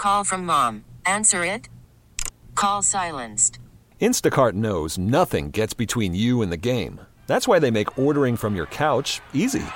Call from mom. Answer it. Call silenced. Instacart knows nothing gets between you and the game. That's why they make ordering from your couch easy.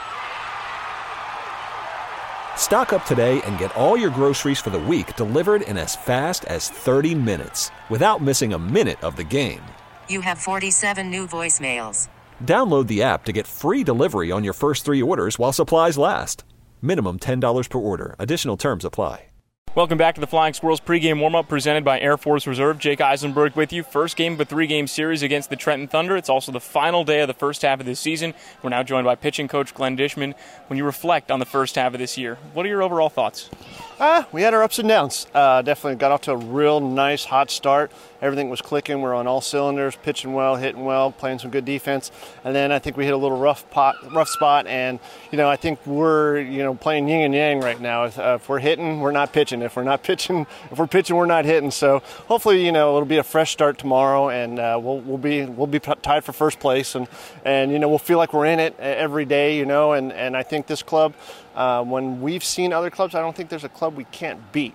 Stock up today and get all your groceries for the week delivered in as fast as 30 minutes without missing a minute of the game. You have 47 new voicemails. Download the app to get free delivery on your first 3 orders while supplies last. Minimum $10 per order. Additional terms apply. Welcome back to the Flying Squirrels pregame warm-up presented by Air Force Reserve. Jake Eisenberg with you. First game of a 3-game series against the Trenton Thunder. It's also the final day of the first half of this season. We're now joined by pitching coach Glenn Dishman. When you reflect on the first half of this year, what are your overall thoughts? We had our ups and downs. Definitely got off to a real nice, hot start. Everything was clicking. We're on all cylinders, pitching well, hitting well, playing some good defense. And then I think we hit a little rough spot. And, I think we're, playing yin and yang right now. If we're hitting, we're not pitching. If we're pitching, we're not hitting. So hopefully, it'll be a fresh start tomorrow, and we'll be tied for first place. And we'll feel like we're in it every day, and I think this club, when we've seen other clubs, I don't think there's a club we can't beat.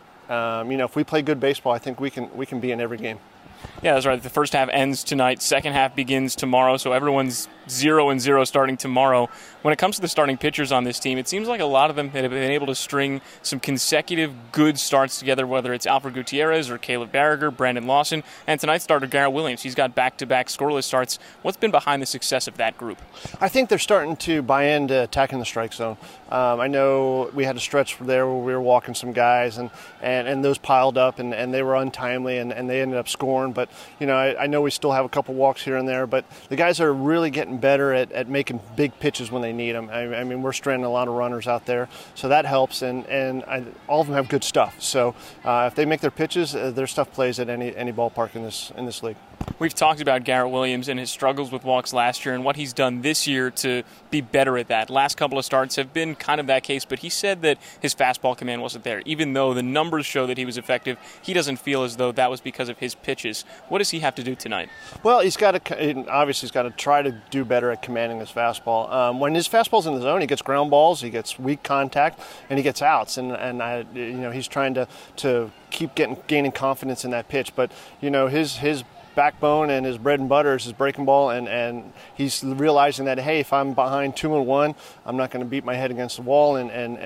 If we play good baseball, I think we can be in every game. Yeah, that's right. The first half ends tonight. Second half begins tomorrow, so everyone's 0-0 starting tomorrow. When it comes to the starting pitchers on this team, it seems like a lot of them have been able to string some consecutive good starts together, whether it's Alfred Gutierrez or Caleb Barriger, Brandon Lawson, and tonight's starter Garrett Williams. He's got back-to-back scoreless starts. What's been behind the success of that group? I think they're starting to buy into attacking the strike zone. I know we had a stretch there where we were walking some guys, and those piled up, and they were untimely, and they ended up scoring. But, I know we still have a couple walks here and there, but the guys are really getting better at making big pitches when they need them. I mean, we're stranding a lot of runners out there, so that helps, and all of them have good stuff. So if they make their pitches, their stuff plays at any ballpark in this league. We've talked about Garrett Williams and his struggles with walks last year and what he's done this year to be better at that. Last couple of starts have been kind of that case, but he said that his fastball command wasn't there. Even though the numbers show that he was effective, he doesn't feel as though that was because of his pitches. What does he have to do tonight? Well, he's got to try to do better at commanding his fastball. When his fastball's in the zone, he gets ground balls, he gets weak contact, and he gets outs. And he's trying to keep gaining confidence in that pitch. But his backbone and his bread and butter is his breaking ball, and he's realizing that, hey, if I'm behind 2-1, I'm not going to beat my head against the wall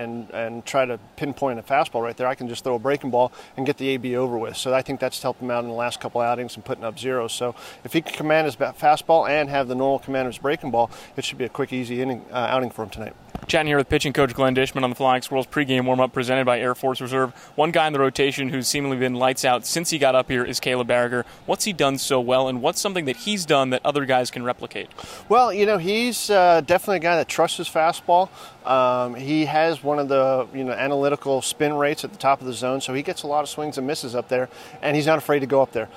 and try to pinpoint a fastball right there. I can just throw a breaking ball and get the AB over with. So I think that's helped him out in the last couple outings and putting up zeros. So if he can command his fastball and have the normal command of his breaking ball, it should be a quick, easy outing for him tonight. Chatting here with pitching coach Glenn Dishman on the Flying Squirrels pregame warm-up presented by Air Force Reserve. One guy in the rotation who's seemingly been lights out since he got up here is Caleb Barriger. What's he done so well, and what's something that he's done that other guys can replicate? Well, he's definitely a guy that trusts his fastball. He has one of the analytical spin rates at the top of the zone, so he gets a lot of swings and misses up there, and he's not afraid to go up there.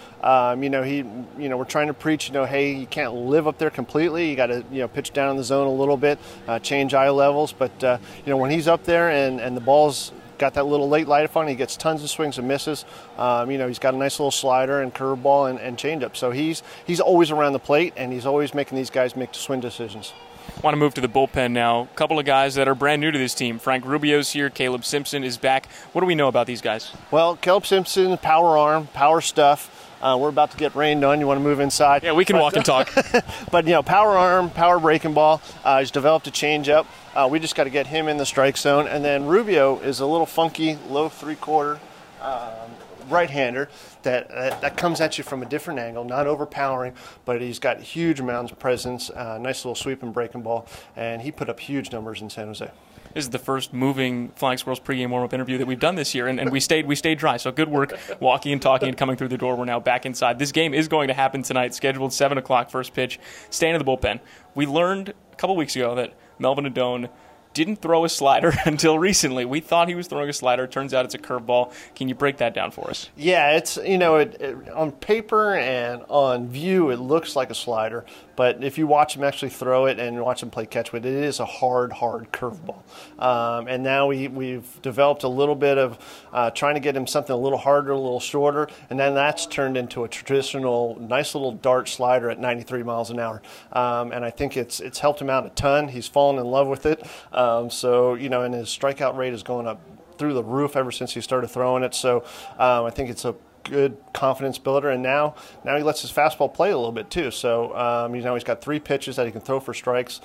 We're trying to preach, hey, you can't live up there completely. You got to pitch down in the zone a little bit, change eye levels. But when he's up there and the ball's got that little late light on, he gets tons of swings and misses. He's got a nice little slider and curveball and changeup. So he's always around the plate, and he's always making these guys make swing decisions. I want to move to the bullpen now. A couple of guys that are brand new to this team. Frank Rubio's here. Caleb Simpson is back. What do we know about these guys? Well, Caleb Simpson, power arm, power stuff. We're about to get rained on. You want to move inside? Yeah, we can walk and talk. But, power arm, power breaking ball. He's developed a changeup. We just got to get him in the strike zone. And then Rubio is a little funky, low three-quarter right-hander that comes at you from a different angle, not overpowering, but he's got huge amounts of presence, nice little sweep and breaking ball, and he put up huge numbers in San Jose. This is the first moving Flying Squirrels pregame warm-up interview that we've done this year, and we stayed dry. So good work walking and talking and coming through the door. We're now back inside. This game is going to happen tonight, scheduled 7 o'clock first pitch. Staying in the bullpen. We learned a couple weeks ago that Melvin Adone didn't throw a slider until recently. We thought he was throwing a slider. Turns out it's a curveball. Can you break that down for us? Yeah, it's on paper and on view it looks like a slider, but if you watch him actually throw it and watch him play catch with it, it is a hard curveball. And now we've developed a little bit of trying to get him something a little harder, a little shorter, and then that's turned into a traditional nice little dart slider at 93 miles an hour. And I think it's helped him out a ton. He's fallen in love with it. And his strikeout rate is going up through the roof ever since he started throwing it. So I think it's a good confidence builder, and now he lets his fastball play a little bit too. So he's got 3 pitches that he can throw for strikes,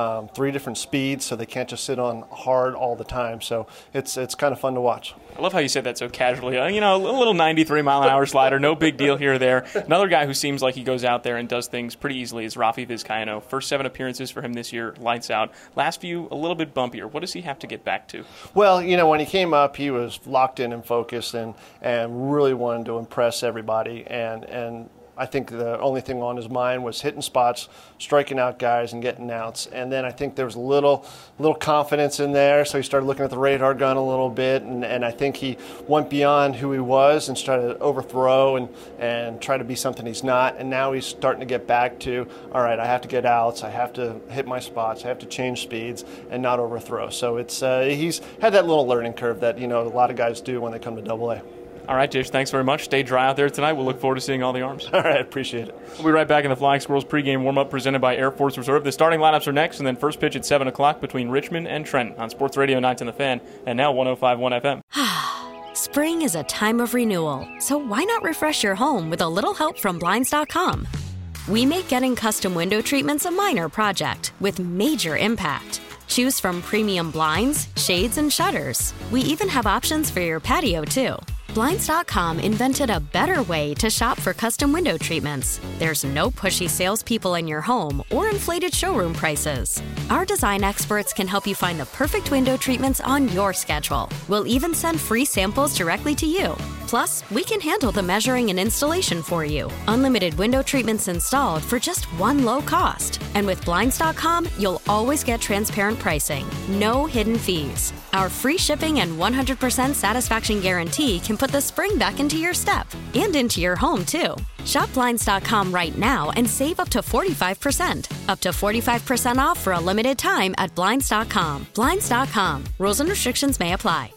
3 different speeds, so they can't just sit on hard all the time. So it's kind of fun to watch. I love how you said that so casually. A little 93-mile-an-hour slider, no big deal here or there. Another guy who seems like he goes out there and does things pretty easily is Rafi Vizcaino. First 7 appearances for him this year, lights out. Last few, a little bit bumpier. What does he have to get back to? Well, when he came up, he was locked in and focused and really wanted to impress everybody. And I think the only thing on his mind was hitting spots, striking out guys, and getting outs. And then I think there was a little confidence in there, so he started looking at the radar gun a little bit, and I think he went beyond who he was and started to overthrow and try to be something he's not. And now he's starting to get back to, all right, I have to get outs, I have to hit my spots, I have to change speeds and not overthrow. So it's he's had that little learning curve that a lot of guys do when they come to AA. All right, Dish, thanks very much. Stay dry out there tonight. We'll look forward to seeing all the arms. All right, appreciate it. We'll be right back in the Flying Squirrels pregame warm-up presented by Air Force Reserve. The starting lineups are next, and then first pitch at 7 o'clock between Richmond and Trenton on Sports Radio 910 The Fan and now 105.1 FM. Spring is a time of renewal, so why not refresh your home with a little help from Blinds.com? We make getting custom window treatments a minor project with major impact. Choose from premium blinds, shades, and shutters. We even have options for your patio, too. Blinds.com invented a better way to shop for custom window treatments. There's no pushy salespeople in your home or inflated showroom prices. Our design experts can help you find the perfect window treatments on your schedule. We'll even send free samples directly to you. Plus, we can handle the measuring and installation for you. Unlimited window treatments installed for just one low cost. And with Blinds.com, you'll always get transparent pricing. No hidden fees. Our free shipping and 100% satisfaction guarantee can put the spring back into your step and into your home, too. Shop Blinds.com right now and save up to 45%. Up to 45% off for a limited time at Blinds.com. Blinds.com. Rules and restrictions may apply.